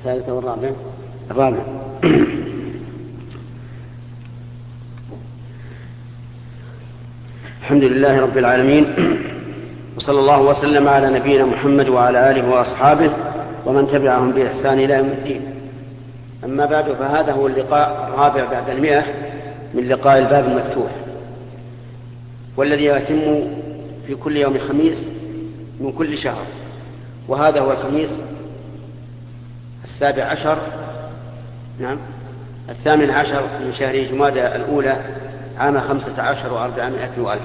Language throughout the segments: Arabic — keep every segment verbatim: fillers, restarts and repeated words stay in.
الثالثة والرابع الرابع الحمد لله رب العالمين، وصلى الله وسلم على نبينا محمد وعلى آله وأصحابه ومن تبعهم بإحسان إلى يوم الدين. أما بعد، فهذا هو اللقاء الرابع بعد المئة من لقاء الباب المفتوح، والذي يتم في كل يوم خميس من كل شهر، وهذا هو الخميس السابع عشر نعم الثامن عشر من شهر جمادى الأولى عام خمسة عشر وأربعمائة وألف.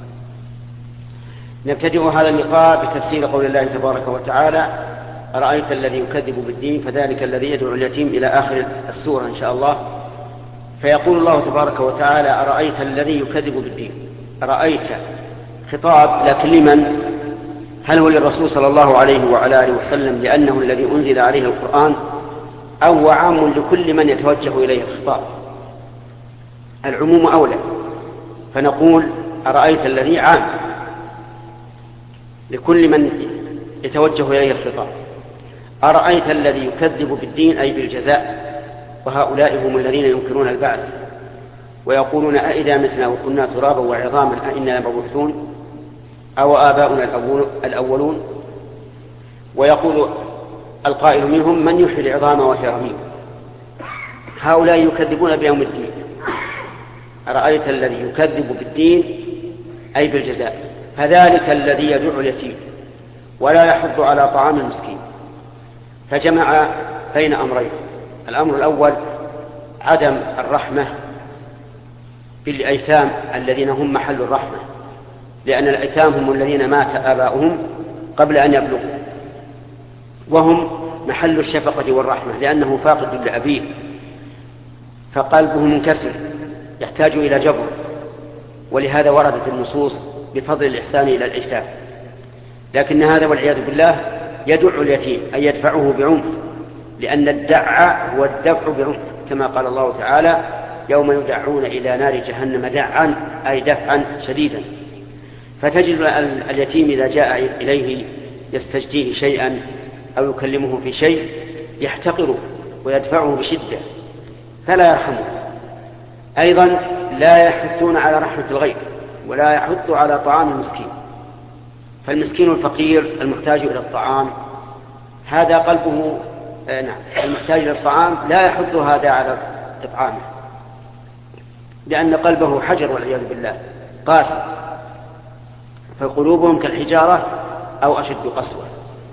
نبتدئ هذا اللقاء بتفسير قول الله تبارك وتعالى: أرأيت الذي يكذب بالدين فذلك الذي يدعو اليتيم، إلى آخر السورة إن شاء الله. فيقول الله تبارك وتعالى: أرأيت الذي يكذب بالدين. أرأيت خطاب، لكن لمن؟ هل هو للرسول صلى الله عليه وعلى آله وسلم لأنه الذي أنزل عليه القرآن، أو عام لكل من يتوجه إليه الخطاب؟ العموم أولى، فنقول أرأيت الذي عام لكل من يتوجه إليه الخطاب. أرأيت الذي يكذب بالدين أي بالجزاء، وهؤلاء هم الذين ينكرون البعث ويقولون: أئذا متنا وكنا ترابا وعظاما أئنا لمبعوثون أو آباؤنا الأولون. ويقول القائل منهم: من يحيي العظام وهي رميم. هؤلاء يكذبون بيوم الدين. أرأيت الذي يكذب بالدين أي بالجزاء، فذلك الذي يدعو اليتيم ولا يحض على طعام المسكين. فجمع بين أمرين: الأمر الأول عدم الرحمة بالأيتام الذين هم محل الرحمة، لأن الأيتام هم الذين مات آباؤهم قبل أن يبلغوا، وهم محل الشفقة والرحمة، لأنه فاقد لأبيه فقلبه منكسر يحتاج إلى جبر. ولهذا وردت النصوص بفضل الإحسان إلى الأيتام. لكن هذا والعياذ بالله يدع اليتيم أي يدفعه بعنف، لأن الدع هو الدفع بعنف، كما قال الله تعالى: يوم يدعون إلى نار جهنم دعا أي دفعا شديدا. فتجد اليتيم إذا جاء إليه يستجديه شيئا أو يكلمه في شيء يحتقره ويدفعه بشدة فلا يرحمه. أيضا لا يحثون على رحمة الغير، ولا يحث على طعام المسكين. فالمسكين الفقير المحتاج إلى الطعام هذا قلبه آه نعم المحتاج إلى الطعام لا يحث هذا على إطعامه، لأن قلبه حجر والعياذ بالله قاسي، فقلوبهم كالحجارة أو أشد قسوة.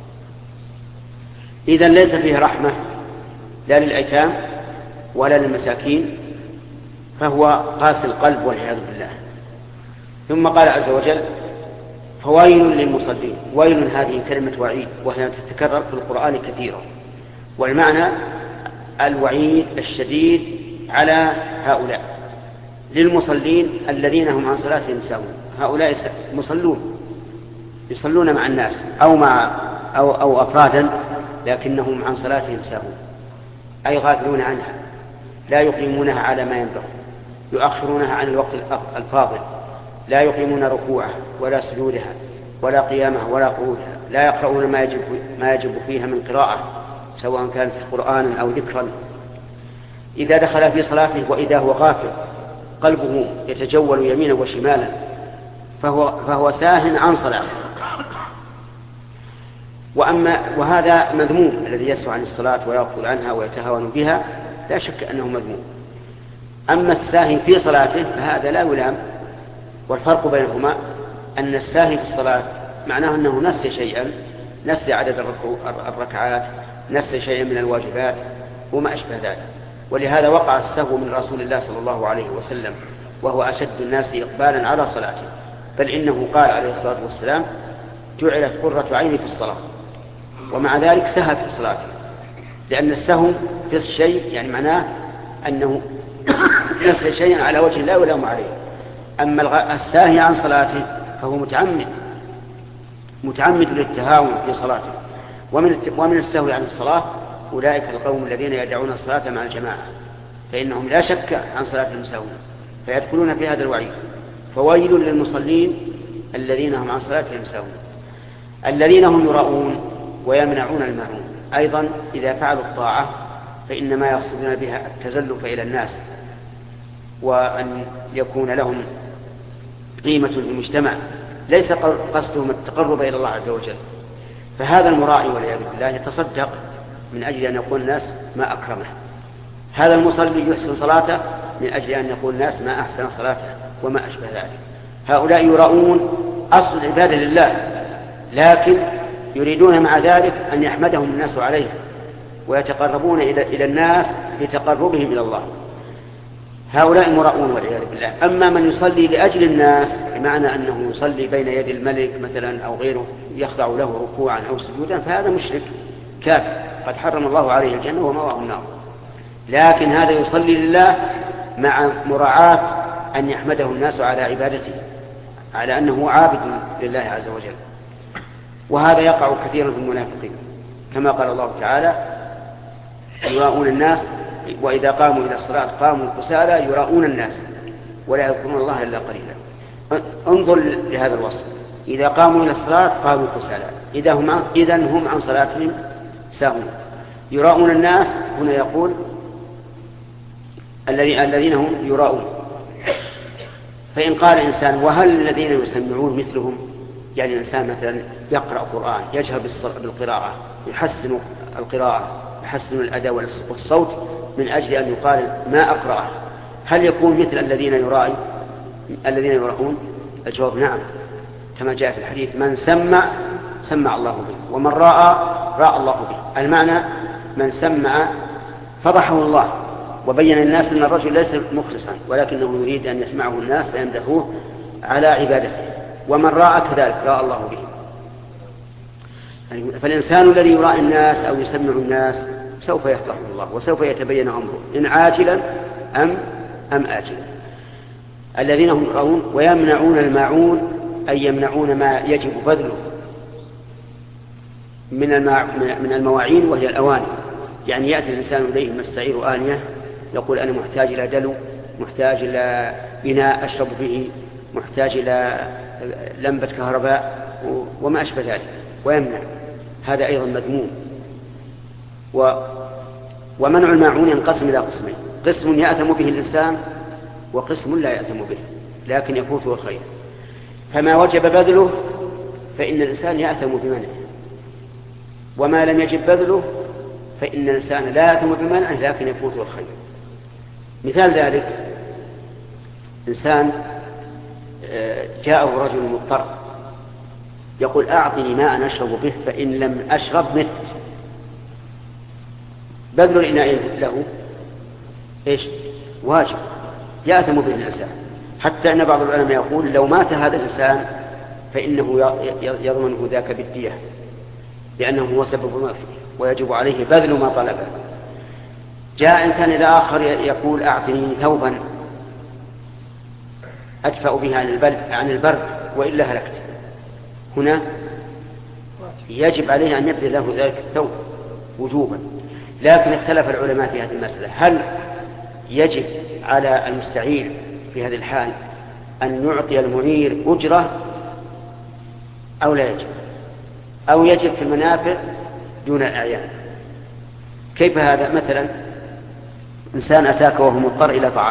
إذن ليس فيه رحمة لا للأيتام ولا للمساكين، فهو قاسي القلب والعياذ بالله. ثم قال عز وجل: فويل للمصلين. ويل هذه كلمة وعيد، وهي تتكرر في القرآن كثيرا، والمعنى الوعيد الشديد على هؤلاء. للمصلين الذين هم عن صلاتهم ساهون. هؤلاء مصلون يصلون مع الناس أو مع أو, أو أفرادا، لكنهم عن صلاتهم ساهون أي غافلون عنها، لا يقيمونها على ما ينبغي، يؤخرونها عن الوقت الفاضل، لا يقيمون ركوعها ولا سجودها ولا قيامها ولا قعودها، لا يقرؤون ما يجب, ما يجب فيها من قراءة، سواء كانت قرآنا أو ذكرا. إذا دخل في صلاته وإذا هو غافل قلبه يتجول يمينا وشمالا، فهو, فهو ساه عن صلاته. وأما وهذا مذموم، الذي يسهو عن الصلاة ويغفل عنها ويتهاون بها لا شك أنه مذموم. أما الساهي في صلاته فهذا لا يلام. والفرق بينهما أن الساهي في الصلاة معناه أنه نسي شيئا، نسي عدد الركعات، نسي شيئا من الواجبات وما أشبه ذلك. ولهذا وقع السهو من رسول الله صلى الله عليه وسلم، وهو أشد الناس إقبالا على صلاته، بل إنه قال عليه الصلاة والسلام: جعلت قرة عيني في الصلاة. ومع ذلك سهى في صلاته، لأن السهو في الشيء يعني معناه أنه نسي شيئا على وجه لا يلام عليه. أما الساهي عن صلاته فهو متعمد متعمد للتهاون في صلاته. ومن ومن السهو عن الصلاة أولئك القوم الذين يدعون الصلاة مع الجماعة، فإنهم لا شك عن صلاة المساوين فيدخلون في هذا الوعيد. فويل للمصلين الذين هم عن صلاتهم ساهون، الذين هم يراؤون ويمنعون الماعون. أيضا إذا فعلوا الطاعة فإنما يقصدون بها التزلف إلى الناس وأن يكون لهم قيمة في المجتمع، ليس قصدهم التقرب إلى الله عز وجل. فهذا المراعي والعياذ بالله يتصدق من أجل أن يقول الناس ما أكرمه، هذا المصلي يحسن صلاته من أجل أن يقول الناس ما أحسن صلاته وما أشبه ذلك. هؤلاء يراؤون أصل العبادة لله، لكن يريدون مع ذلك أن يحمدهم الناس عليه ويتقربون إلى الناس بتقربهم إلى الله. هؤلاء مراؤون والعياذ بالله. أما من يصلي لأجل الناس بمعنى أنه يصلي بين يدي الملك مثلا أو غيره يخضع له ركوعا أو سجودا فهذا مشرك كافر قد حرم الله عليه الجنة ومأواه النار. لكن هذا يصلي لله مع مراعاة أن يحمده الناس على عبادته، على أنه عابد لله عز وجل. وهذا يقع كثيرا في المنافقين كما قال الله تعالى يراؤون الناس وإذا قاموا إلى الصلاة قاموا كسالى يراؤون الناس ولا يذكرون الله إلا قليلا. انظر لهذا الوصف، إذا قاموا إلى الصلاة قاموا كسالى، إذا هم عن, إذا هم عن صلاتهم ساهون. يراؤون الناس هنا يقول الذين هم يراؤون. فإن قال إنسان وهل الذين يسمعون مثلهم، يعني الإنسان مثلا يقرأ قرآن يجهر بالقراءة يحسن القراءة يحسن الأداء والصوت من أجل أن يقال ما أقرأه، هل يكون مثل الذين يرائي الذين يراؤون؟ الجواب نعم، كما جاء في الحديث من سمع سمع الله به ومن رأى رأى الله به. المعنى من سمع فضحه الله وبين الناس أن الرجل ليس مخلصا ولكنه يريد أن يسمعه الناس فيمدحوه على عبادته، ومن رأى كذلك رأى الله به. فالإنسان الذي يراء الناس أو يسمع الناس سوف يفضحه الله وسوف يتبين أمره إن عاجلا أم أم آجلا. الذين هم يراؤون ويمنعون الماعون أي يمنعون ما يجب بذله من من المواعين وهي الأواني. يعني يأتي الإنسان إليه مستعير آنية يقول أنا محتاج إلى دلو، محتاج إلى إناء أشرب به، محتاج إلى لمبة كهرباء وما أشبه ذلك ويمنع، هذا أيضا مذموم. و ومنع الماعون ينقسم إلى قسمين، قسم يأثم به الإنسان وقسم لا يأثم به لكن يفوته الخير. فما وجب بذله فإن الإنسان يأثم بمنعه، وما لم يجب بذله فإن الإنسان لا يأثم بمنعه لكن يفوته الخير. مثال ذلك إنسان جاءه رجل مضطر يقول أعطني ماء أشرب به فإن لم أشرب مت. بذل الإناء له إيش؟ واجب يأثم به الإنسان، حتى أن بعض العلماء يقول لو مات هذا الإنسان فإنه يضمنه ذاك بالدية لأنه هو سبب موته ويجب عليه بذل ما طلبه. جاء إنسان إلى آخر يقول أعطني ثوبا أدفأ به عن البرد, عن البرد وإلا هلكت. هنا يجب عليه أن يبذل له ذلك الثوب وجوبا. لكن اختلف العلماء في هذه المسألة، هل يجب على المستعير في هذه الحال أن يعطي المعير أجرة أو لا يجب، أو يجب في المنافع دون الأعيان؟ كيف هذا؟ مثلا إنسان أتاك وهو مضطر إلى طعام،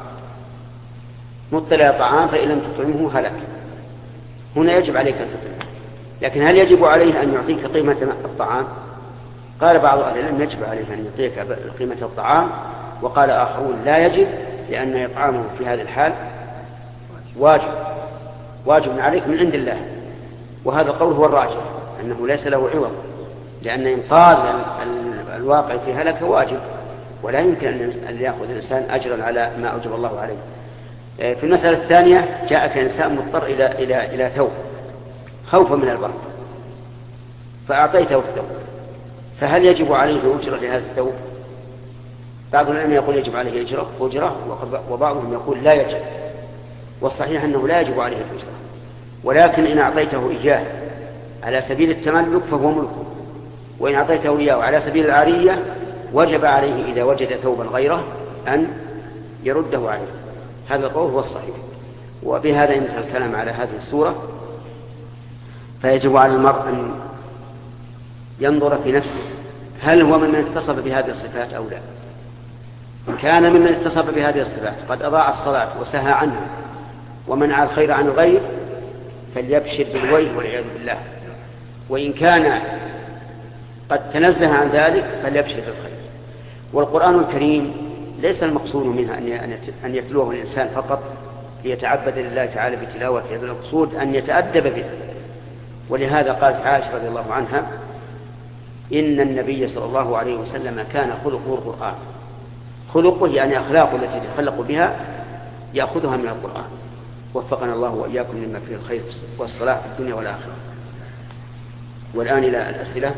مضطر إلى طعام فإن لم تطعمه هلك، هنا يجب عليك أن تطعمه. لكن هل يجب عليه أن يعطيك قيمة الطعام؟ قال بعض أهل العلم يجب عليه أن يعطيك قيمة الطعام، وقال آخرون لا يجب لأن إطعامه في هذه الحال واجب واجب عليك من عند الله. وهذا القول هو الراجح أنه ليس له عوض، لأن إنقاذ الواقع في هلك واجب ولا يمكن أن يأخذ الإنسان أجرا على ما أوجب الله عليه. في المسألة الثانية جاءك إنسان مضطر إلى إلى إلى ثوب خوفا من البرد فأعطيته الثوب، فهل يجب عليه أجرة لهذا الثوب؟ بعض العلماء يقول يجب عليه أجرة أجرة وبعضهم يقول لا يجب، والصحيح أنه لا يجب عليه الأجرة، ولكن إن أعطيته إياه على سبيل التملك فهو ملكه، وإن أعطيته إياه على سبيل العارية وجب عليه إذا وجد ثوبا غيره أن يرده عليه. هذا القول هو الصحيح. وبهذا ينتهي الكلام على هذه السورة. فيجب على المرء أن ينظر في نفسه هل هو ممن اتصف بهذه الصفات أو لا؟ إن كان ممن اتصف بهذه الصفات قد أضاع الصلاة وسهى عنها ومنع الخير عن الغير فليبشر بالويل والعياذ بالله، وإن كان قد تنزه عن ذلك فليبشر بالخير. والقرآن الكريم ليس المقصود منها أن يتلوه الإنسان فقط ليتعبد لله تعالى بتلاوته، المقصود أن يتأدب به. ولهذا قالت عائشة رضي الله عنها إن النبي صلى الله عليه وسلم كان خلقه القرآن. خلقه يعني أخلاقه التي يتخلق بها يأخذها من القرآن. وفقنا الله وإياكم لما فيه الخير والصلاح في الدنيا والآخرة. والآن إلى الأسئلة.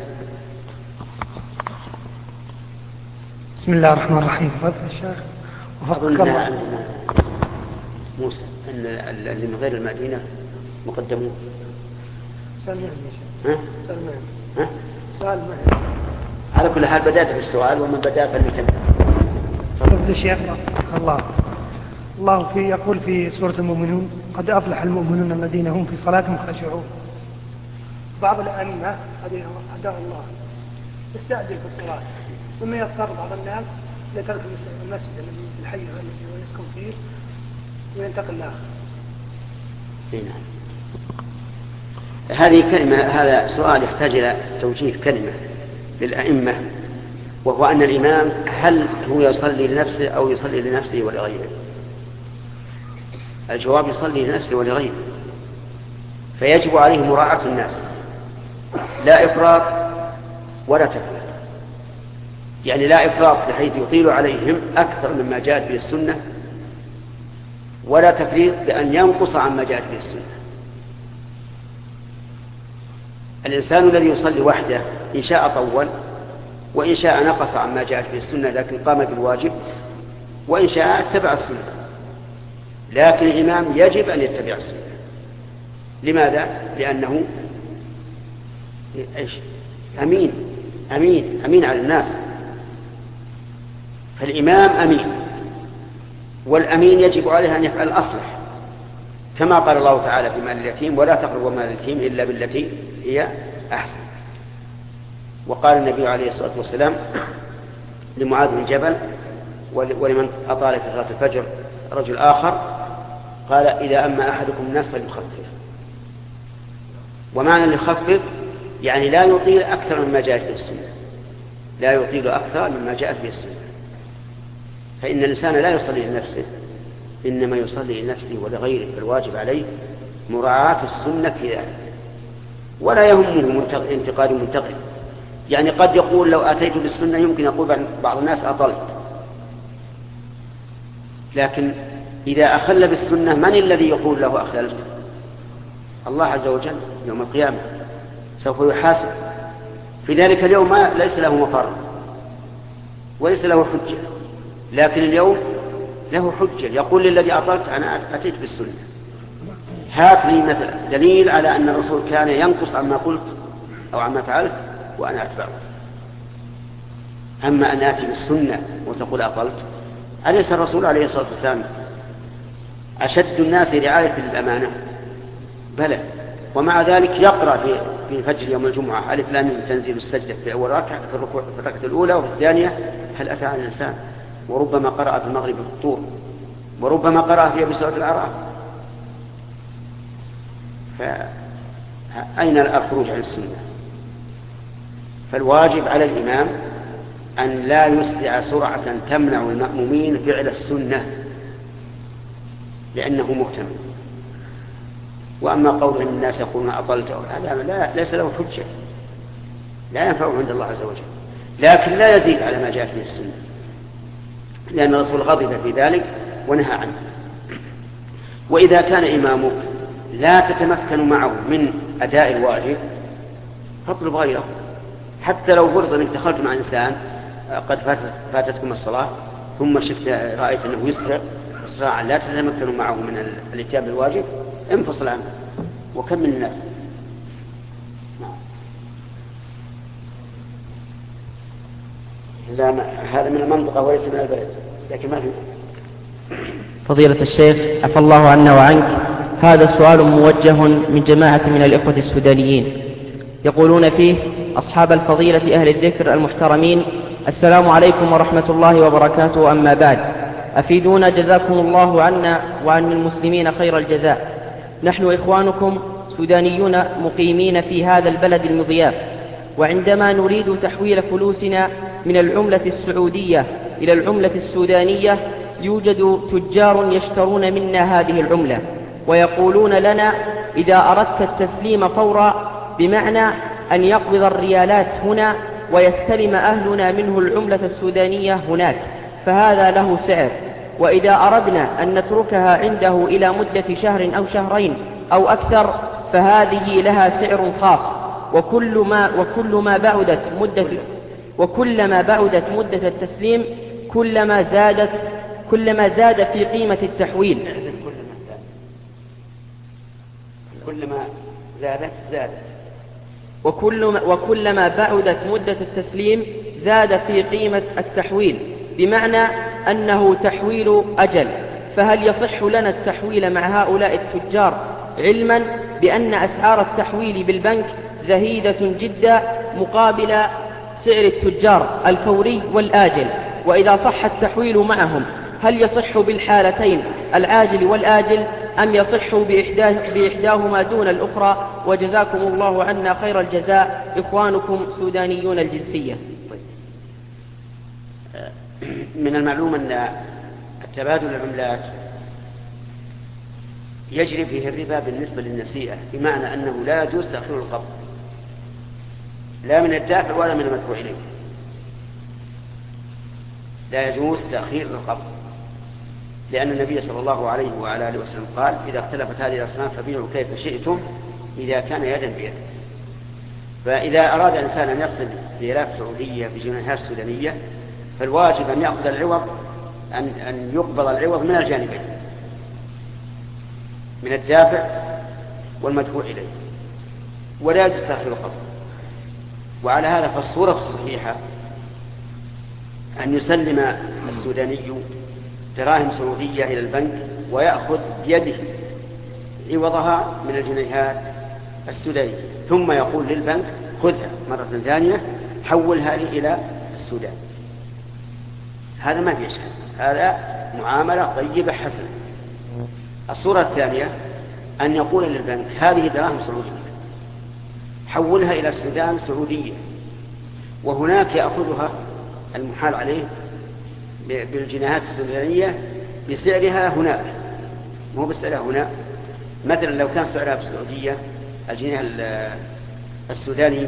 بسم الله الرحمن الرحيم. فضل الشيخ وفقك الله. عندنا موسى أن اللي من غير المدينة مقدمون. سلمان يا شيخ. ها؟ سلمان. ها؟ سلمان. على كل حال بدأت بالسؤال ومن بدأ فليكمل. فضل الشيخ الله. الله في يقول في سورة المؤمنون قد أفلح المؤمنون الذين هم في صلاتهم خاشعون. بعض الأئمة هداه الله يستعجل في الصلاة ثم يضطر بعض الناس لترك المسجد الذي في الحي الذي يسكن فيه وينتقل لآخر. نعم. هذه كلمة، هذا سؤال يحتاج إلى توجيه كلمة للأئمة، وهو أن الإمام هل هو يصلي لنفسه أو يصلي لنفسه ولغيره؟ الجواب يصلي لنفسه ولغيره، فيجب عليه مراعاة الناس، لا إفراط ولا تفريط. يعني لا إفراط بحيث يطيل عليهم أكثر مما جاءت به السنة، ولا تفريط بأن ينقص عما جاءت به السنة. الإنسان الذي يصلي وحده إن شاء طول وإن شاء نقص عما جاءت به السنة لكن قام بالواجب، وإن شاء اتبع السنة. لكن الإمام يجب أن يتبع السنة. لماذا؟ لأنه إيش؟ أمين أمين أمين على الناس. فالإمام أمين، والأمين يجب عليه أن يفعل الأصلح، كما قال الله تعالى في مال اليتيم ولا تقربوا مال اليتيم إلا بالتي هي أحسن. وقال النبي عليه الصلاة والسلام لمعاذ بن جبل ولمن أطال في صلاة الفجر رجل آخر قال إذا أما أحدكم الناس فليخفف. ومعنى ليخفف يعني لا يطيل أكثر مما جاءت به السنة، لا يطيل أكثر مما جاءت به السنة. فإن الإنسان لا يصلي لنفسه، إنما يصلي لنفسه ولغيره، فالواجب عليه مراعاة السنة في ذلك، ولا يهمه انتقاد منتقد. يعني قد يقول لو أتيت بالسنة يمكن يقول بعض الناس أطلت، لكن إذا أخل بالسنة من الذي يقول له أخللت؟ الله عز وجل يوم القيامة سوف يحاسب في ذلك اليوم، ما ليس له مفر وليس له حجة، لكن اليوم له حجة يقول للذي أطلت أنا أتيت بالسنة، هات لي مثلا دليل على أن الرسول كان ينقص عما قلت أو عما فعلت وأنا أتبعه. أما أن أتي بالسنة وتقول أطلت، أليس الرسول عليه الصلاة والسلام أشد الناس رعاية للأمانة؟ بلى، ومع ذلك يقرأ في في فجر يوم الجمعة ألف لام ميم تنزيل السجدة في أول ركعة في الركوع في الركعة الأولى وفي الثانية هل أتى على الإنسان، وربما قرأ في المغرب في الطور، وربما قرأ فيها بسورة الأعراف. فأين الخروج عن السنة؟ فالواجب على الإمام أن لا يسرع سرعة تمنع المأمومين فعل السنة لأنه مهتم. وأما قول أن الناس يقولون أطلت أو لا, لا ليس له حجة، لا ينفعه عند الله عز وجل، لكن لا يزيد على ما جاء في السنة، لأن الرسول غضب في ذلك ونهى عنه. وإذا كان إمامك لا تتمكن معه من أداء الواجب فاطلب غيره، حتى لو فرض أنك دخلت مع إنسان قد فاتتكم الصلاة ثم شفت رأيت أنه يسرع إسراعا لا تتمكن معه من الاتيان بالواجب، انفصل عنه وكمل الناس. هذا من المنطقة وليس من البلد، لكن ما في. فضيلة الشيخ عفى الله عنا وعنك، هذا سؤال موجه من جماعة من الإخوة السودانيين. يقولون فيه: أصحاب الفضيلة أهل الذكر المحترمين، السلام عليكم ورحمة الله وبركاته، أما بعد، أفيدونا جزاكم الله عنا وعن المسلمين خير الجزاء. نحن إخوانكم سودانيون مقيمين في هذا البلد المضياف، وعندما نريد تحويل فلوسنا من العملة السعودية إلى العملة السودانية يوجد تجار يشترون منا هذه العملة، ويقولون لنا: إذا أردت التسليم فورا، بمعنى أن يقبض الريالات هنا ويستلم أهلنا منه العملة السودانية هناك، فهذا له سعر. وإذا أردنا أن نتركها عنده إلى مدة شهر أو شهرين أو أكثر فهذه لها سعر خاص، وكل ما وكل ما بعدت مدة وكلما بعدت مدة التسليم كلما زادت كلما زاد في قيمة التحويل. كلما زادت زادت وكلما, وكلما بعدت مدة التسليم زاد في قيمة التحويل، بمعنى أنه تحويل أجل. فهل يصح لنا التحويل مع هؤلاء التجار، علما بأن أسعار التحويل بالبنك زهيدة جدا مقابل سعر التجار الفوري والآجل؟ وإذا صح التحويل معهم هل يصح بالحالتين العاجل والآجل، أم يصح بإحداه بإحداهما دون الأخرى؟ وجزاكم الله عنا خير الجزاء، إخوانكم سودانيون الجنسية. من المعلوم أن التبادل العملات يجري فيه الربا بالنسبة للنسيئة، بمعنى أنه لا يجوز تأخير القبض، لا من الدافع ولا من المدفوع إليه، لا يجوز تأخير القبض، لأن النبي صلى الله عليه وعلى آله وسلم قال: إذا اختلفت هذه الأصناف فبيعوا كيف شئتم إذا كان يدا بيد. فإذا أراد الإنسان أن يصل ريالات سعودية بجنيهات سودانية فالواجب أن يأخذ العوض أن أن يقبض العوض من الجانبين، من الدافع والمدفوع إليه، ولا يجوز تأخير القبض. وعلى هذا فالصورة الصحيحة أن يسلم السوداني دراهم سعودية إلى البنك ويأخذ بيده عوضها من الجنيهات السودانية، ثم يقول للبنك: خذها مرة ثانية، حولها لي إلى السودان. هذا ما فيه شيء، هذا معاملة طيبة حسنة. الصورة الثانية أن يقول للبنك: هذه دراهم سعودية، حولها إلى السودان سعودية، وهناك يأخذها المحال عليه بالجنيهات السودانية بسعرها هناك، مو بسعرها هنا. مثلا لو كان سعرها في السعودية الجنيه السوداني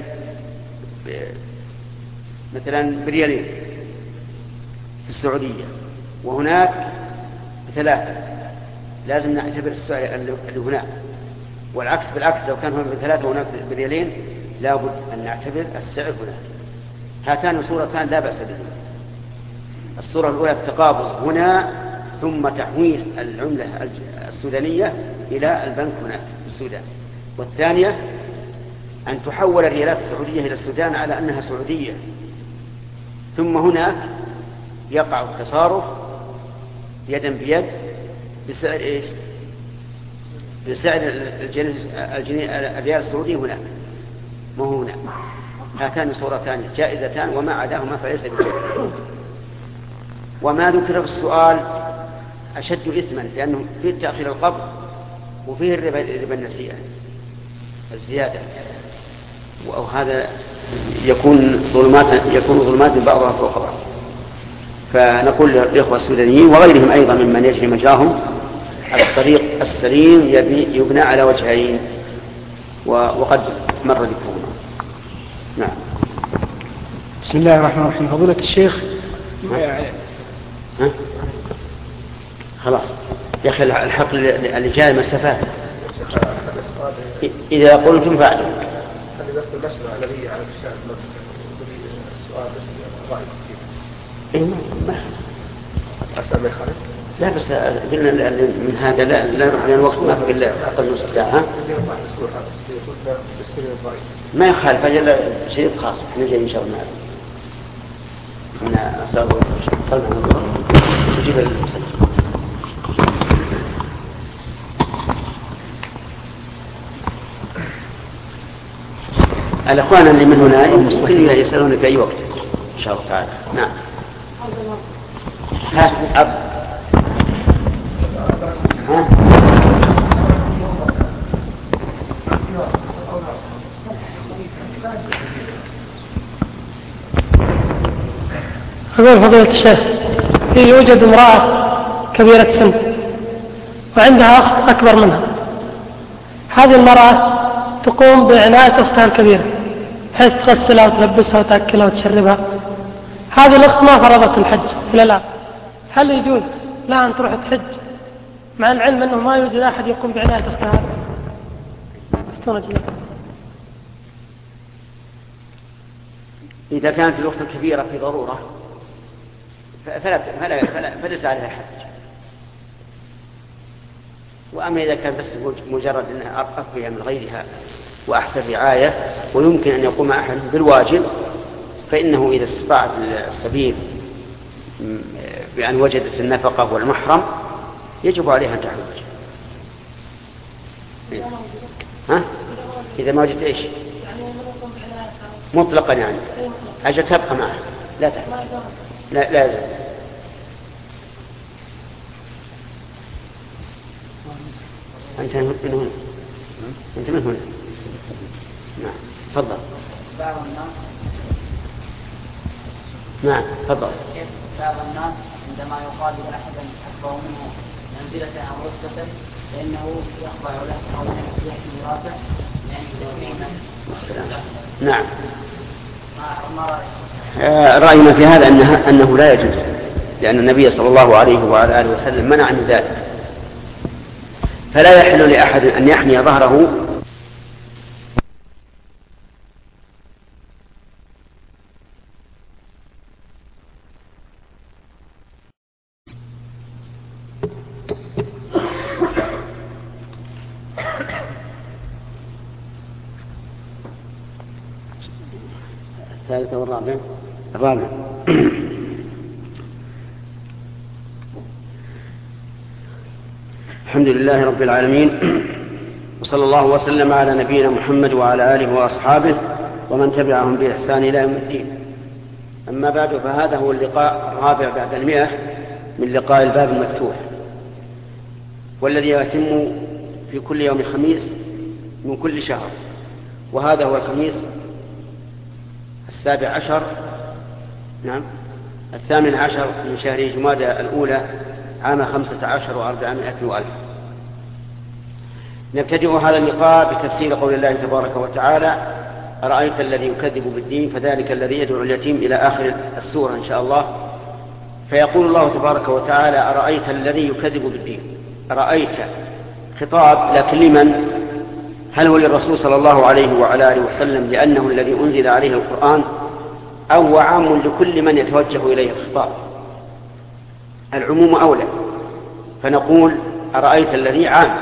مثلا بريالين في السعودية وهناك بثلاثة، لازم نعتبر السعر اللي هناك، والعكس بالعكس، لو كان هناك بثلاثة وهناك بريالين لابد أن نعتبر السعر هناك. هاتان صورتان لا بأس بهما. الصورة الأولى التقابض هنا ثم تحويل العملة السودانية إلى البنك هناك في السودان، والثانية أن تحول الريالات السعودية إلى السودان على أنها سعودية، ثم هناك يقع التصارف يدا بيد بسعر إيش؟ بسعر الريال السعودي هناك، ما هو هنا. هاتان صورتان جائزتان، وما عداهما فليس بجائز. وما ذكر في السؤال أشد إثما، لأنه فيه تأخير القبض وفيه الربا النسيئة الزيادة، وهذا يكون ظلمات يكون ظلمات بعضها فوق بعض. فنقول للإخوة السودانيين وغيرهم أيضا ممن يجري مجراهم: الطريق السليم يبنى على وجهين، وقد مر ذكرهما. نعم. بسم الله الرحمن الرحيم. فضيلة الشيخ، ها؟ خلاص يا أخي الحق اللي جاء مسافات، إذا قلتم فاعلوا. هذه بس المسألة الذي على الشأن السؤال بس رأيك فيه. إيه ما أسأل ما يخالف؟ لا بس قلنا من هذا لا لا نروح لأن الوقت ما في إلا أقل نصف ساعة. ما يخالف، أجل شيء خاص احنا جاي إن شاء الله. أنا أسأل قلنا نظر تجيب المسجد. الأخوان اللي من هنا يمكن يسألون في أي وقت إن شاء الله تعالى. نعم. ها أب ها أقول فضيلة الشيخ، يوجد امرأة كبيرة سن وعندها أخت أكبر منها. هذه المرأة تقوم بعناية أختها الكبيرة بحيث تغسلها وتلبسها وتأكلها وتشربها. هذه الأخت ما فرضت الحج إلى الآن، هل يجوز لها أن تروح تحج مع العلم أنه ما يوجد أحد يقوم بعناية أختها؟ إذا كانت الأخت الكبيرة في ضرورة فلا فلا فلا فليس عليها حج. وأما إذا كان بس مجرد أنها أقوى من غيرها وأحسن رعاية ويمكن أن يقوم أحد بالواجب، فإنه إذا استطاعت السبيل بأن وجدت النفقة والمحرم يجب عليها أن تحج. ها؟ إذا ما وجدت إيش؟ مطلقا يعني أجل تبقى معها لا تحج. لا لا يجب. أنت من هنا أنت من هنا نعم تفضل. نعم تفضل. بعض الناس عندما يقابل أحدا أكبر منه منزلة أو رتبة فإنه يخضع له أو يحمي راسه يعني نعم. رأينا في هذا أنه, أنه لا يجوز، لأن النبي صلى الله عليه وعلى آله وسلم منع من ذلك، فلا يحل لأحد أن يحني ظهره الثالثة والرابع الرابع الحمد لله رب العالمين، وصلى الله وسلم على نبينا محمد وعلى آله وأصحابه ومن تبعهم بإحسان إلى يوم الدين. أما بعد، فهذا هو اللقاء الرابع بعد المئة من لقاء الباب المفتوح، والذي يتم في كل يوم خميس من كل شهر، وهذا هو الخميس السابع عشر نعم الثامن عشر من شهر جمادى الأولى عام خمسة عشر وأربعمائة وألف. نبتدئ هذا اللقاء بتفسير قول الله تبارك وتعالى: أرأيت الذي يكذب بالدين فذلك الذي يدعو اليتيم، إلى آخر السورة إن شاء الله. فيقول الله تبارك وتعالى: أرأيت الذي يكذب بالدين. أرأيت خطاب، لكن لمن؟ هل هو للرسول صلى الله عليه وعلى آله وسلم لأنه الذي أنزل عليه القرآن، أو هو عام لكل من يتوجه إليه الخطاب؟ العموم أولى، فنقول أرأيت الذي عام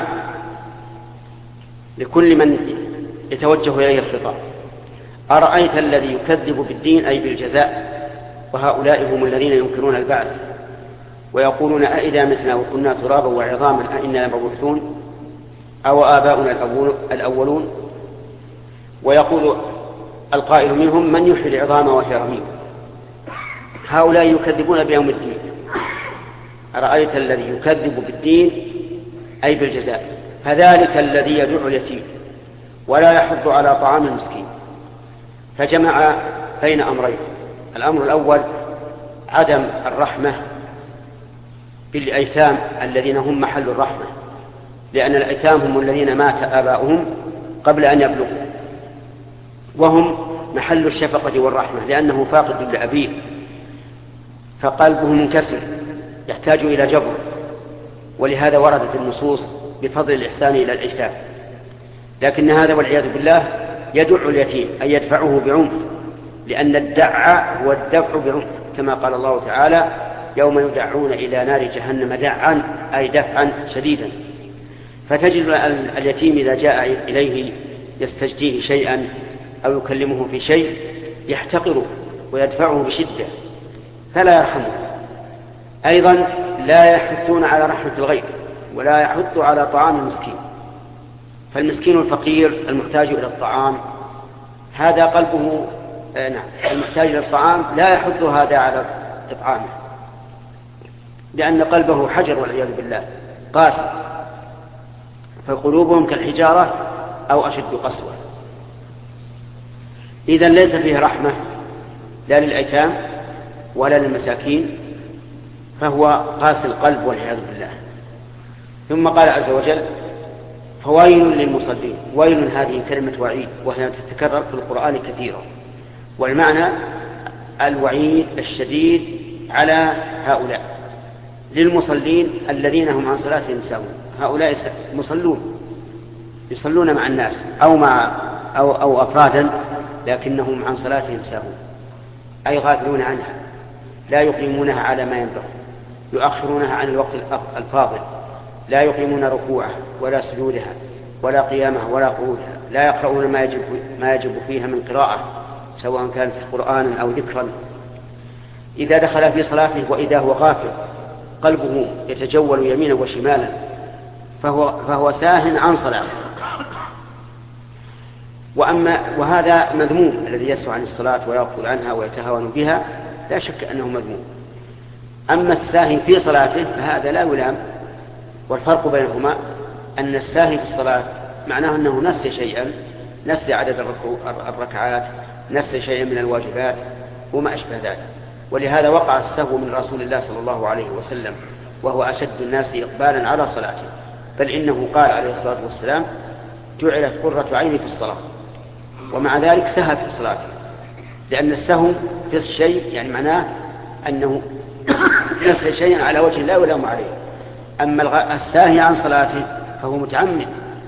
لكل من يتوجه إليه الخطاب. أرأيت الذي يكذب بالدين أي بالجزاء، وهؤلاء هم الذين ينكرون البعث ويقولون: أئذا متنا وكنا ترابا وعظاما أئنا لمبعوثون أو آباؤنا الأولون. ويقول القائل منهم: من يحيي العظام وهي رميم. هؤلاء يكذبون بيوم الدين. أرأيت الذي يكذب بالدين أي بالجزاء، فذلك الذي يدعو اليتيم ولا يحض على طعام المسكين. فجمع بين أمرين: الأمر الأول عدم الرحمة بالأيتام الذين هم محل الرحمة، لأن الأيتام هم الذين مات آباؤهم قبل أن يبلغوا، وهم محل الشفقة والرحمة، لأنه فاقد لأبيه فقلبه منكسر يحتاج إلى جبر. ولهذا وردت النصوص بفضل الإحسان إلى الأيتام. لكن هذا والعياذ بالله يدع اليتيم أي يدفعه بعنف، لأن الدع هو الدفع بعنف، كما قال الله تعالى: يوم يدعون إلى نار جهنم دعا أي دفعا شديدا. فتجد اليتيم إذا جاء إليه يستجديه شيئا أو يكلمه في شيء يحتقره ويدفعه بشدة فلا يرحمه. أيضا لا يحثون على رحمة الغير ولا يحث على طعام المسكين. فالمسكين الفقير المحتاج إلى الطعام هذا قلبه آه نعم المحتاج للطعام لا يحض هذا على إطعامه، لأن قلبه حجر والعياذ بالله قاسي، فقلوبهم كالحجارة أو أشد قسوة. إذن ليس فيه رحمة لا للأيتام ولا للمساكين، فهو قاسي القلب والعياذ بالله. ثم قال عز وجل فويل للمصلين. ويل هذه كلمة وعيد وهي تتكرر في القرآن كثيرا، والمعنى الوعيد الشديد على هؤلاء. للمصلين الذين هم عن صلاتهم ساهون، هؤلاء مصلون يصلون مع الناس أو مع أو, أو أفرادا، لكنهم عن صلاتهم ساهون، أي غافلون عنها، لا يقيمونها على ما ينبغي، يؤخرونها عن الوقت الفاضل، لا يقيمون ركوعها ولا سجودها ولا قيامها ولا قعودها، لا يقرؤون ما يجب, ما يجب فيها من قراءة سواء كانت قرآنا أو ذكرا. إذا دخل في صلاته وإذا هو غافل قلبه يتجول يمينا وشمالا فهو, فهو ساهن عن صلاته. وأما وهذا مذموم، الذي يسهو عن الصلاة ويغفل عنها ويتهاون بها لا شك أنه مذموم. أما الساهي في صلاته فهذا لا يلام. والفرق بينهما أن الساهي في الصلاة معناه أنه نسي شيئا، نسي عدد الركعات، نسي شيئا من الواجبات وما أشبه ذلك. ولهذا وقع السهو من رسول الله صلى الله عليه وسلم وهو أشد الناس إقبالا على صلاته، بل إنه قال عليه الصلاة والسلام جعلت قرة عيني في الصلاة، ومع ذلك سهى في صلاته، لأن السهو في الشيء يعني معناه أنه نسي شيئا على وجه لا يلام عليه. أما الساهي عن صلاته فهو متعمد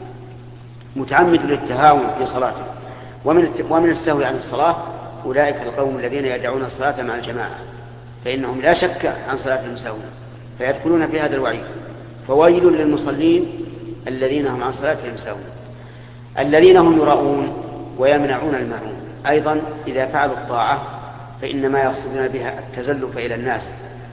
متعمد للتهاون في صلاته. ومن ومن السهو عن الصلاة أولئك القوم الذين يدعون الصلاة مع الجماعة، فإنهم لا شك عن صلاتهم ساهون فيدخلون في هذا الوعيد. فويل للمصلين الذين هم عن صلاتهم ساهون. الذين هم يراؤون ويمنعون الماعون، أيضا إذا فعلوا الطاعة فإنما يقصدون بها التزلف إلى الناس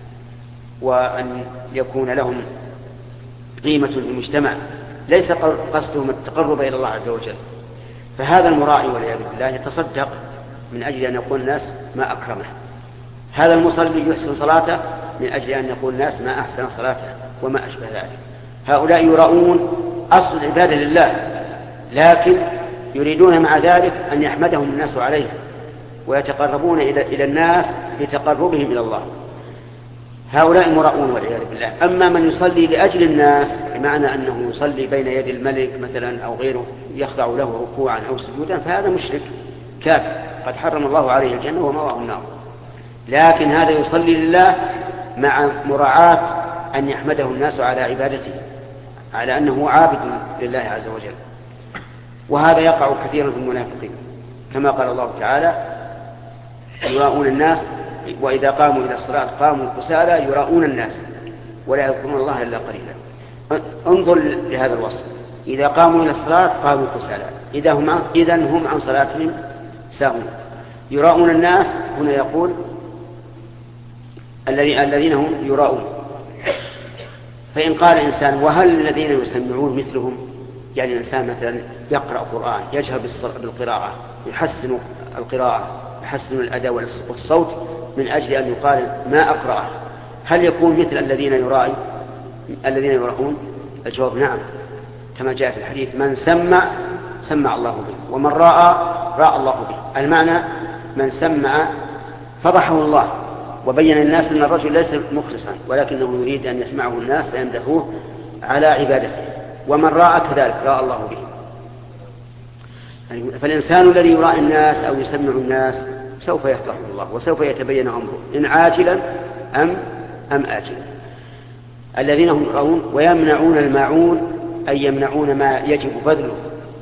وأن يكون لهم قيمة في المجتمع، ليس قصدهم التقرب إلى الله عز وجل. فهذا المراعي والعياذ بالله يتصدق من أجل أن يقول الناس ما أكرمه، هذا المصلي يحسن صلاته من أجل أن يقول الناس ما أحسن صلاته وما أشبه ذلك. هؤلاء يراؤون أصل العبادة لله، لكن يريدون مع ذلك أن يحمدهم الناس عليه ويتقربون إلى الناس بتقربهم إلى الله. هؤلاء مراؤون والعياذ بالله. أما من يصلي لأجل الناس بمعنى أنه يصلي بين يد الملك مثلا أو غيره يخضع له ركوعا أو سجودا فهذا مشرك كافر قد حرم الله عليه الجنة ومأواه النار. لكن هذا يصلي لله مع مراعاة أن يحمده الناس على عبادته، على أنه عابد لله عز وجل. وهذا يقع كثيرا في المنافقين كما قال الله تعالى يراؤون الناس وإذا قاموا إلى الصلاة قاموا كسالى يراؤون الناس ولا يذكرون الله إلا قليلا. انظر لهذا الوصف، إذا قاموا إلى الصلاة قاموا كسالى، إذا هم عن, إذا هم عن صلاتهم ساهون. يراؤون الناس هنا يقول الذين هم يراؤون. فإن قال إنسان وهل الذين يسمعون مثلهم، يعني الإنسان مثلا يقرأ قرآن يجهر بالقراءة يحسن القراءة يحسن الأداء والصوت من أجل أن يقال ما أقرأه، هل يكون مثل الذين يرائي الذين يراؤون؟ الجواب نعم، كما جاء في الحديث من سمع سمع الله به ومن رأى رأى الله به. المعنى من سمع فضحه الله وبين الناس أن الرجل ليس مخلصا ولكنه يريد أن يسمعه الناس فيمدحوه على عبادته، ومن رأى كذلك رأى الله به. فالإنسان الذي يراء الناس أو يسمع الناس سوف يفضحه الله وسوف يتبين أمره إن عاجلا أم أم آجلا. الذين هم يراؤون ويمنعون الماعون أي يمنعون ما يجب بذله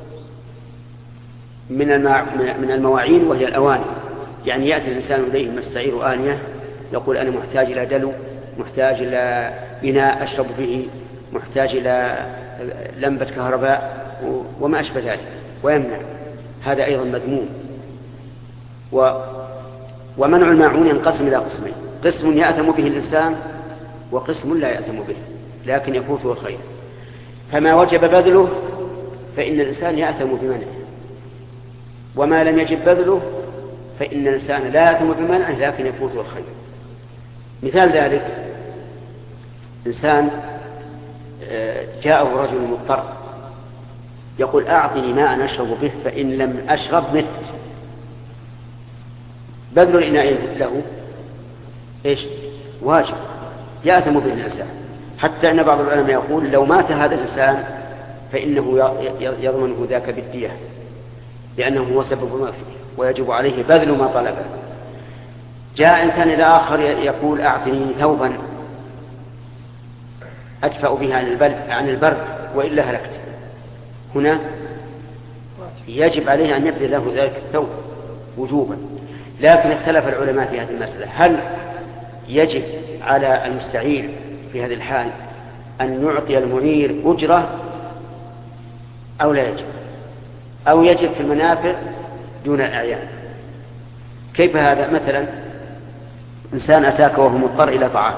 من المع... من المواعين وهي الأواني. يعني يأتي الإنسان إليه مستعير آنية يقول أنا محتاج إلى دلو، محتاج إلى إناء أشرب فيه، محتاج إلى لمبة كهرباء وما أشبه ذلك ويمنع، هذا أيضا مذموم. و... ومنع الماعون ينقسم إلى قسمين، قسم يأثم به الإنسان وقسم لا يأثم به لكن يفوته الخير. فما وجب بذله فإن الإنسان يأثم بمنعه، وما لم يجب بذله فإن الإنسان لا يأثم بمنعه لكن يفوته الخير. مثال ذلك إنسان جاءه رجل مضطر يقول أعطني ماء أشرب به فإن لم أشرب مت. بذل الإناء له إيش؟ واجب يأثم به الإنسان، حتى أن بعض العلماء يقول لو مات هذا الإنسان فإنه يضمنه ذاك بالدية لأنه هو سبب موته ويجب عليه بذل ما طلبه. جاء إنسان إلى آخر يقول أعطني ثوبا أدفأ به عن البرد وإلا هلكت. هنا يجب عليه أن يبذل له ذلك الثوب وجوبا. لكن اختلف العلماء في هذه المسألة، هل يجب على المستعير في هذه الحال أن يعطي المعير أجرة أو لا يجب، أو يجب في المنافع دون الأعيان؟ كيف هذا؟ مثلا إنسان أتاك وهو مضطر إلى طعام،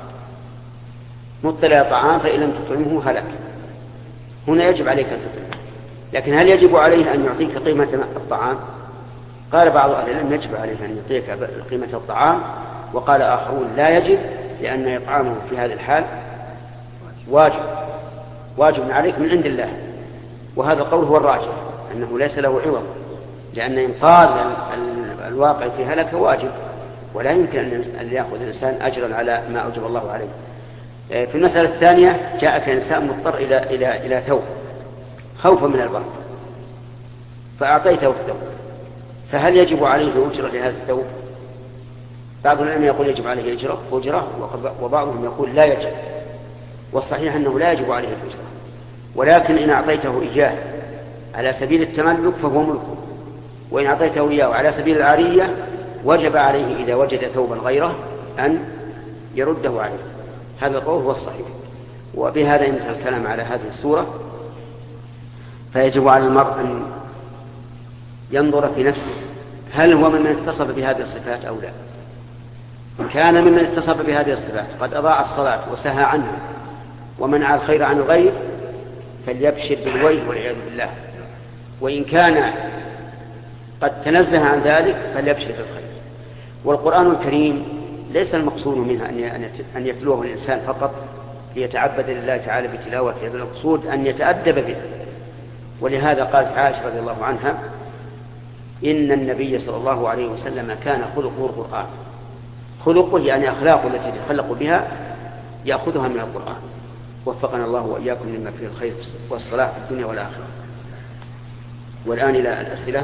مضطر إلى طعام فإن لم تطعمه هلك، هنا يجب عليك أن تطعمه. لكن هل يجب عليه أن يعطيك قيمة الطعام؟ قال بعض أهل العلم يجب عليه أن يعطيك قيمة الطعام، وقال آخرون لا يجب لأن إطعامه في هذه الحال واجب واجب عليك من عند الله. وهذا القول هو الراجح أنه ليس له عوض، لأن إنقاذ الواقع في هلكه واجب، ولا يمكن أن يأخذ الإنسان أجرا على ما أوجب الله عليه. في المسألة الثانية جاءك إنسان مضطر إلى إلى إلى ثوب خوفا من البرد فأعطيته الثوب، فهل يجب عليه أجرة لهذا الثوب؟ بعض العلماء يقول يجب عليه أجرة أجرة وبعضهم يقول لا يجب، والصحيح أنه لا يجب عليه الأجرة، ولكن إن أعطيته إياه على سبيل التملك فهو ملكه، وإن أعطيته إياه على سبيل العارية وجب عليه إذا وجد ثوبا غيره أن يرده عليه. هذا القول هو الصحيح. وبهذا ينتهي الكلام على هذه السورة. فيجب على المرء أن ينظر في نفسه هل هو ممن اتصف بهذه الصفات أو لا. إن كان ممن اتصف بهذه الصفات قد أضاع الصلاة وسهى عنها ومنع الخير عن الغير فليبشر بالويل والعياذ بالله، وإن كان قد تنزه عن ذلك فليبشر بالخير. والقرآن الكريم ليس المقصود منها أن يتلوه الإنسان فقط ليتعبد لله تعالى بتلاوته، هذا المقصود أن يتأدب به. ولهذا قالت عائشة رضي الله عنها إن النبي صلى الله عليه وسلم كان خلقه القرآن. خلقه يعني أخلاقه التي يخلق بها يأخذها من القرآن. وفقنا الله وإياكم لما فيه الخير والصلاح في الدنيا والآخرة. والآن إلى الأسئلة.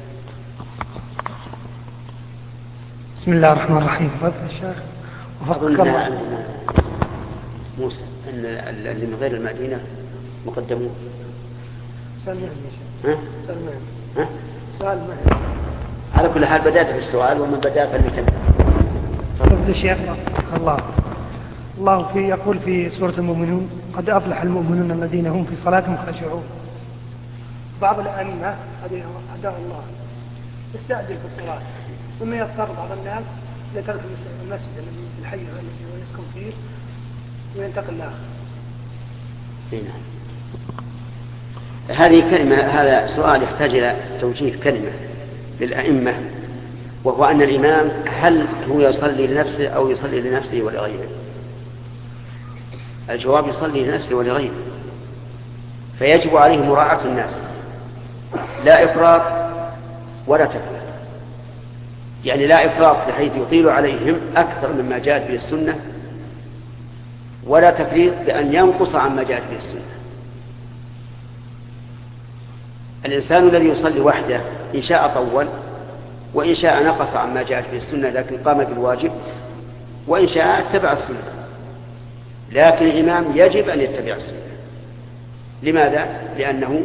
بسم الله الرحمن الرحيم. فضل الشيخ وفقك الله. موسى أن اللي من غير المدينة مقدمون. سلمان يا شيخ. سلمان. ها؟ سلمان. على كل حال بدأت بالسؤال ومن بدأ فليتم. فضل الشيخ الله. الله في يقول في سورة المؤمنون قد أفلح المؤمنون الذين هم في صلاتهم خاشعون. بعض الأئمة هداه الله يستعجل في الصلاة ثم يضطر بعض الناس لترك المسجد الذي في الحي الذي يسكن فيه وينتقل له. نعم. هذه كلمة، هذا سؤال يحتاج إلى توجيه كلمة للأئمة، وهو أن الإمام هل هو يصلي لنفسه أو يصلي لنفسه ولغيره؟ الجواب يصلي لنفسه ولغيره، فيجب عليه مراعاة الناس، لا إفراط ولا تفريط. يعني لا إفراط بحيث يطيل عليهم أكثر مما جاءت به السنة، ولا تفريط بأن ينقص عما جاءت به السنة. الإنسان الذي يصلي وحده إن شاء طول وإن شاء نقص عما جاءت به السنة لكن قام بالواجب، وإن شاء اتبع السنة. لكن الإمام يجب أن يتبع السنة. لماذا؟ لأنه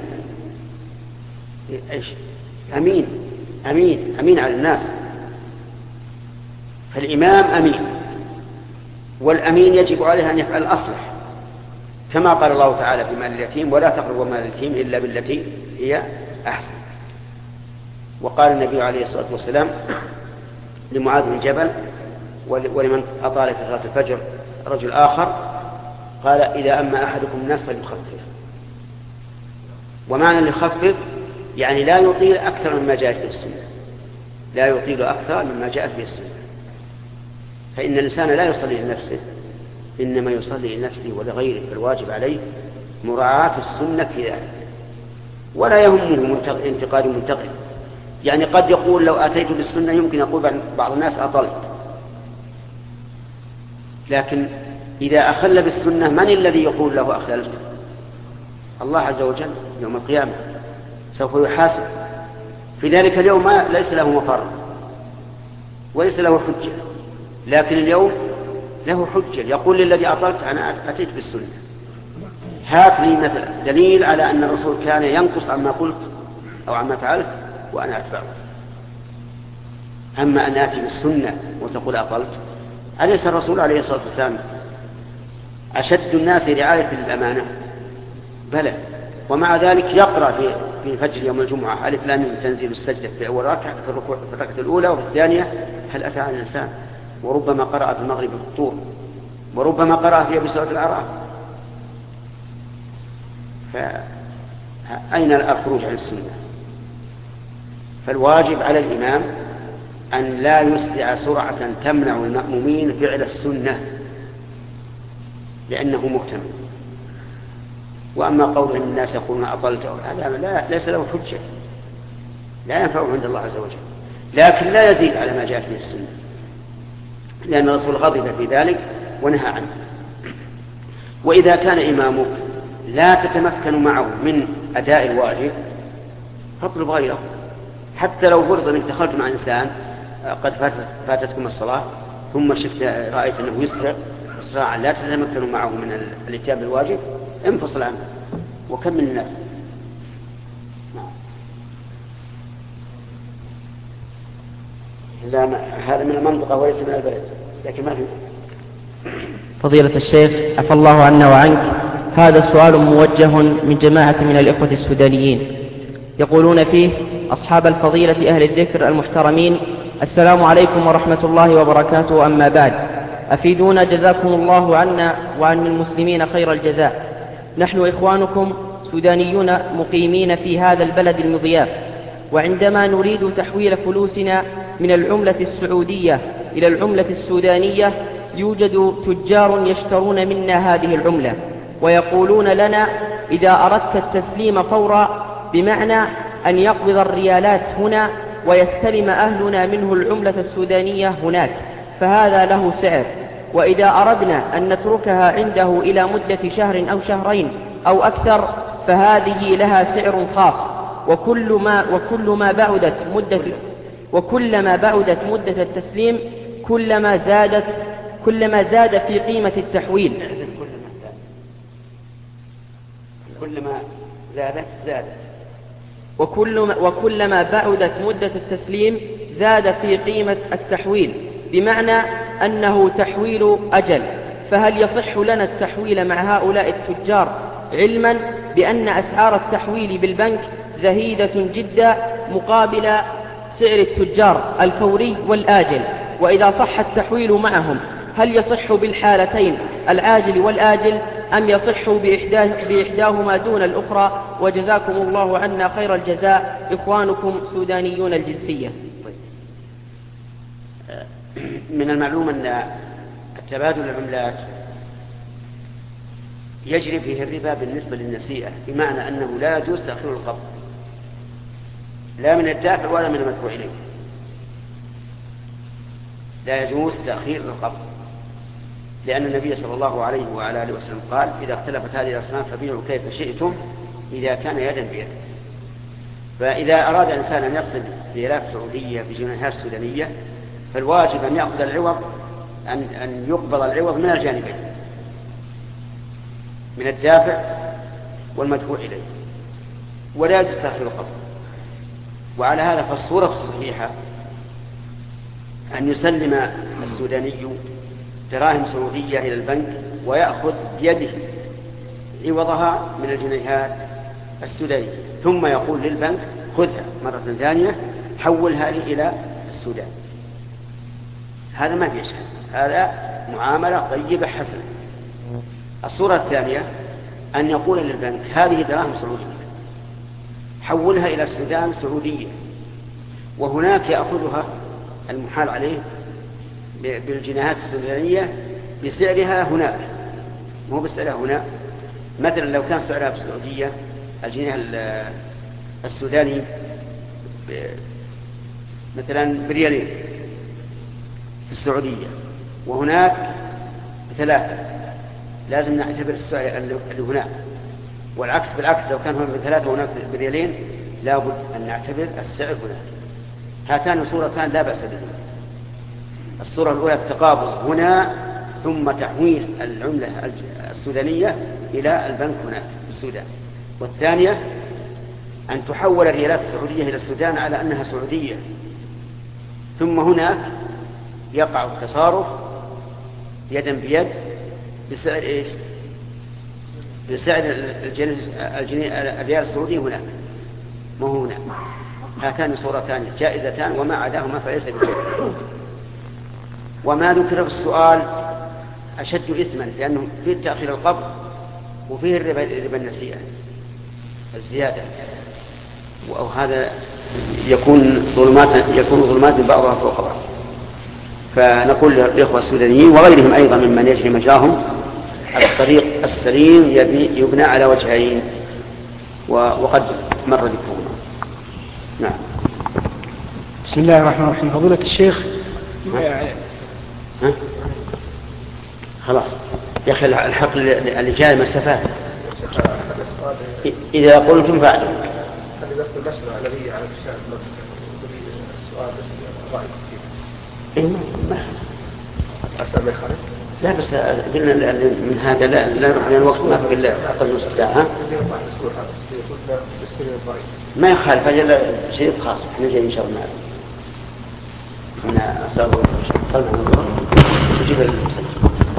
إيش؟ أمين أمين أمين على الناس. فالإمام أمين، والأمين يجب عليه أن يفعل الأصلح، كما قال الله تعالى في مال اليتيم ولا تقربوا مال اليتيم إلا بالتي هي أحسن. وقال النبي عليه الصلاة والسلام لمعاذ بن جبل ولمن أطال في صلاة الفجر رجل آخر قال إذا أما أحدكم الناس فليخفف. ومعنى ليخفف يعني لا يطيل أكثر مما جاءت به السنة، لا يطيل أكثر مما جاءت به السنة. فإن الإنسان لا يصلي لنفسه، إنما يصلي لنفسه ولغيره، فالواجب عليه مراعاة السنة في ذلك، ولا يهمه انتقاد منتقد. يعني قد يقول لو أتيت بالسنة يمكن يقول بعض الناس أطلت، لكن إذا أخل بالسنة من الذي يقول له أخللت؟ الله عز وجل يوم القيامة سوف يحاسب في ذلك اليوم، ما ليس له مفر وليس له حجة، لكن اليوم له حجة، يقول للذي أطلت أنا أتيت بالسنة، هات لي مثلا دليل على أن الرسول كان ينقص عما قلت أو عما فعلت وأنا أتبعه. أما أن أتي بالسنة وتقول أطلت، أليس الرسول عليه الصلاة والسلام أشد الناس رعاية للأمانة؟ بلى، ومع ذلك يقرأ في في فجر يوم الجمعة ألف لام ميم تنزيل السجدة في أول ركعة في الركوع في الركعة الأولى وفي الثانية هل أتى على الإنسان، وربما قرأ في المغرب بالطور، وربما قرأ فيها بسورة الأعراف. فأين الخروج عن السنة؟ فالواجب على الإمام أن لا يسرع سرعة تمنع المأمومين فعل السنة لأنه مهتم. وأما قول الناس يقولون أطلت هذا لا ليس له حجة، لا ينفعه عند الله عز وجل، لكن لا يزيد على ما جاءت به السنة، لأن الرسول غضب في ذلك ونهى عنه. وإذا كان إمامك لا تتمكن معه من أداء الواجب فاطلب غيره، حتى لو فرض أنك دخلت مع إنسان قد فاتتكم الصلاة ثم شفت رأيت أنه يسرع إسراعا لا تتمكن معه من الاتيان بالواجب، انفصل عنه وكمل الناس. لا هذا من المنطقة وليس من البلد، لكن ما في. فضيلة الشيخ عفى الله عنا وعنك، هذا السؤال موجه من جماعة من الإخوة السودانيين، يقولون فيه: أصحاب الفضيلة أهل الذكر المحترمين، السلام عليكم ورحمة الله وبركاته، أما بعد، أفيدونا جزاكم الله عنا وعن المسلمين خير الجزاء. نحن إخوانكم سودانيون مقيمين في هذا البلد المضياف، وعندما نريد تحويل فلوسنا من العملة السعودية إلى العملة السودانية يوجد تجار يشترون منا هذه العملة ويقولون لنا: إذا أردت التسليم فورا، بمعنى أن يقبض الريالات هنا ويستلم أهلنا منه العملة السودانية هناك، فهذا له سعر، وإذا أردنا أن نتركها عنده إلى مدة شهر أو شهرين أو أكثر فهذه لها سعر خاص، وكل ما وكل ما بعدت مدة وكلما بعدت مدة التسليم كلما زادت كلما زاد في قيمة التحويل. كلما زادت زادت وكلما وكلما بعدت مدة التسليم زاد في قيمة التحويل، بمعنى أنه تحويل أجل. فهل يصح لنا التحويل مع هؤلاء التجار، علما بأن أسعار التحويل بالبنك زهيدة جدا مقابل سعر التجار الفوري والآجل؟ وإذا صح التحويل معهم هل يصح بالحالتين العاجل والآجل، أم يصح بإحداه بإحداهما دون الأخرى؟ وجزاكم الله عنا خير الجزاء، إخوانكم سودانيون الجنسية. من المعلوم أن تبادل العملات يجري فيه الربا بالنسبة للنسيئة، بمعنى أنه لا يجوز تأخير القبض لا من الدافع ولا من المدفوع إليه، لا يجوز تأخير القبض، لأن النبي صلى الله عليه وعلى آله وسلم قال: إذا اختلفت هذه الأصناف فبيعوا كيف شئتم إذا كان يدا بيد. فإذا أراد إنسان أن يصل ريالات سعودية بجنيهات سودانية فالواجب أن يأخذ العوض أن أن يقبض العوض من الجانبين، من الدافع والمدفوع إليه، ولا يجوز تأخير القبض. وعلى هذا فالصورة الصحيحة أن يسلم السوداني دراهم سعودية إلى البنك ويأخذ بيده عوضها من الجنيهات السودانية، ثم يقول للبنك: خذها مرة ثانية حولها لي إلى السودان. هذا ما في شيء، هذا معاملة طيبة حسنة. الصورة الثانية أن يقول للبنك: هذه دراهم سعودية حولها إلى السودان سعودية، وهناك يأخذها المحال عليه بالجنيهات السودانية بسعرها هناك، مو بسعرها هنا. مثلا لو كان سعرها في السعودية الجنيه السوداني مثلا بريالين في السعودية وهناك بثلاثة، لازم نعتبر السعر اللي هناك، والعكس بالعكس، لو كان هنا بثلاثة وهناك بريالين لابد أن نعتبر السعر هناك. هاتان صورتان لا بأس بهما. الصورة الأولى التقابض هنا ثم تحويل العملة السودانية إلى البنك هناك في السودان، والثانية أن تحول الريالات السعودية إلى السودان على أنها سعودية، ثم هناك يقع التصارف يدا بيد بسعر إيش؟ بسعر الريال السعودي هناك، ما هو هناك. هاتان صورتان جائزتان وما عداهما فليس بجائز. وما ذكر في السؤال أشد إثما، لأنه فيه تأخير القبض وفيه الربا, الربا النسيئة الزيادة، وهذا يكون ظلمات يكون ظلمات بعضها فوق بعض. فنقول للإخوة السودانيين وغيرهم أيضا ممن يجري مجراهم الطريق السليم يبنى على وجهين، وقد مر ذكرهما. نعم. بسم الله الرحمن الرحيم. فضيلة الشيخ، ها؟ خلاص يا أخي الحق اللي جاء مسافات إذا قلتم فعلوا. هذه بس المسألة الذي على الشارع السؤال بس رأيك فيه. إيه ما أسأل ما يخالف. لا بس قلنا من هذا لا لا لأن الوقت ما في إلا أقل نصف ساعة. ما يخالف، أجل شيء خاص إحنا جاي إن شاء الله. أنا أسأل قلنا الله تجيب المسألة.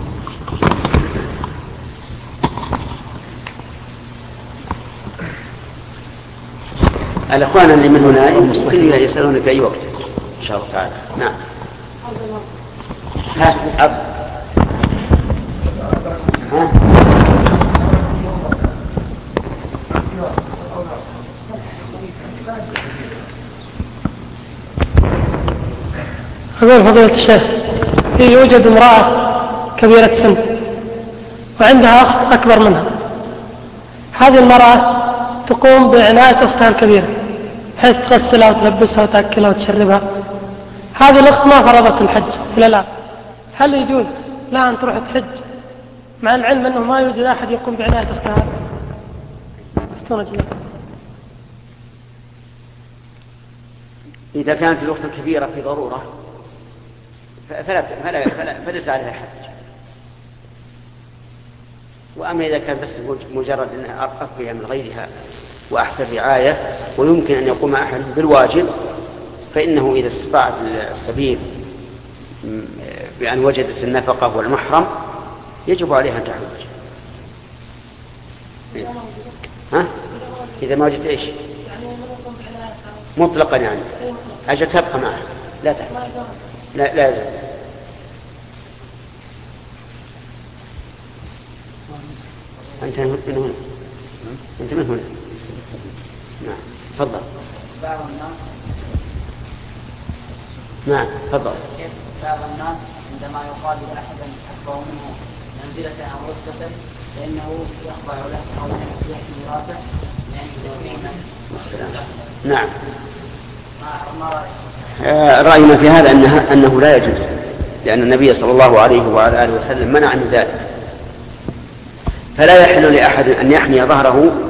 الأخوان اللي من هنا كل يسألون في أي وقت إن شاء الله تعالى. نعم. ها أب. ها. أقول فضيلة الشيخ، يوجد امرأة كبيرة سن وعندها أخت أكبر منها. هذه المرأة تقوم بعناية أختها الكبيرة حيث تغسلها وتلبسها وتأكلها وتشربها. هذه الأخت ما فرضت الحج إلى الآن، هل يجوز لها أن تروح تحج مع العلم أنه ما يوجد أحد يقوم بعناية أختها؟ أفتونا جدا. إذا كانت الأخت الكبيرة في ضرورة فلا فلا فلا فليس عليها حج. وأما إذا كان بس مجرد أن أقفها من غيرها وأحسن رعاية ويمكن أن يقوم أحد بالواجب، فإنه إذا استطاعت السبيل بأن وجدت النفقة والمحرم يجب عليها أن تحج. ها؟ إذا ما وجدت إيش؟ مطلقا يعني أجل تبقى معها لا تحج. لا لا يجب. أنت من هنا. أنت من هنا. نعم تفضل. نعم تفضل. بعض الناس عندما يقابل أحدا أكبر منه منزلة أو رتبة فإنه يخضع له أو يحمي ميراثه يعني تكريما. نعم. رأينا في هذا أنه, أنه لا يجوز، لأن النبي صلى الله عليه وعلى آله وسلم منع من ذلك. فلا يحل لأحد أن يحمي ظهره